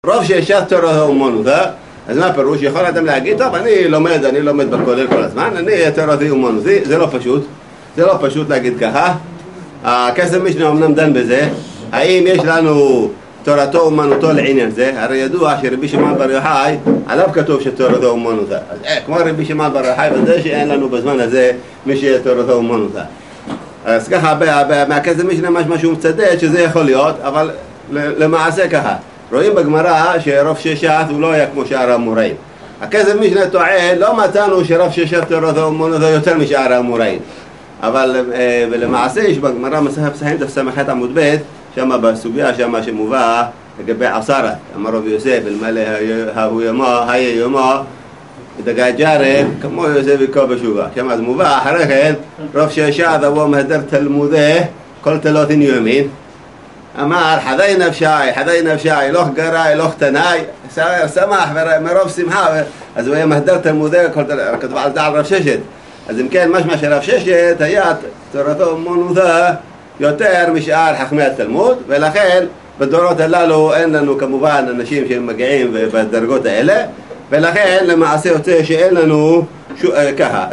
רוב שישת תורה אומנותא, אז מה הפירוש? יכול אדם להגיד, טוב, אני לומד בכולל כל הזמן, אני תורה אומנותא, זה לא פשוט, זה לא פשוט להגיד ככה. הכסף משנה אמנם דן בזה, האם יש לנו תורתו אומנותו לעניין זה? הרי ידוע שרבי שמעון בר יוחאי, עליו כתוב שתורתו אומנותא, אז כמו רבי שמעון בר יוחאי, ודאי שאין לנו בזמן הזה מי שיהיה תורתו אומנותא. אז ככה, מהכסף משנה משהו מצדד שזה יכול להיות, אבל למעשה ככה. רואים בגמרא שרוב ששת הוא לא היה כמו שאר האמוראים. הכסף משנה טוען, לא מצאנו שרוב ששת תורתו אומנותא יותר משאר האמוראים. אבל ולמעשה יש בגמרא מסכת פסחים דף ס"ח עמוד ב', שם בסוגיה שמה שמובא לגבי עשרה, אמר רבי יוסף, אלמלא ההוא יומו, היה יומו, דגה ג'ארב, כמו יוסף יקו בשובה. שם אז מובא, אחרי כן, רוב ששת אבו מהדר תלמודי, כל תלותין יומין. אמר, חדי נפשי, לוך גראי, לוך תנאי, שמח מרוב שמחה, אז הוא היה מהדר תלמודי, כתוב על דעת רב ששת. אז אם כן, משמע שרב ששת היה תורתו אומנותא יותר משאר חכמי התלמוד, ולכן בדורות הללו אין לנו כמובן אנשים שמגיעים בדרגות האלה, ולכן למעשה יוצא שאין לנו ככה.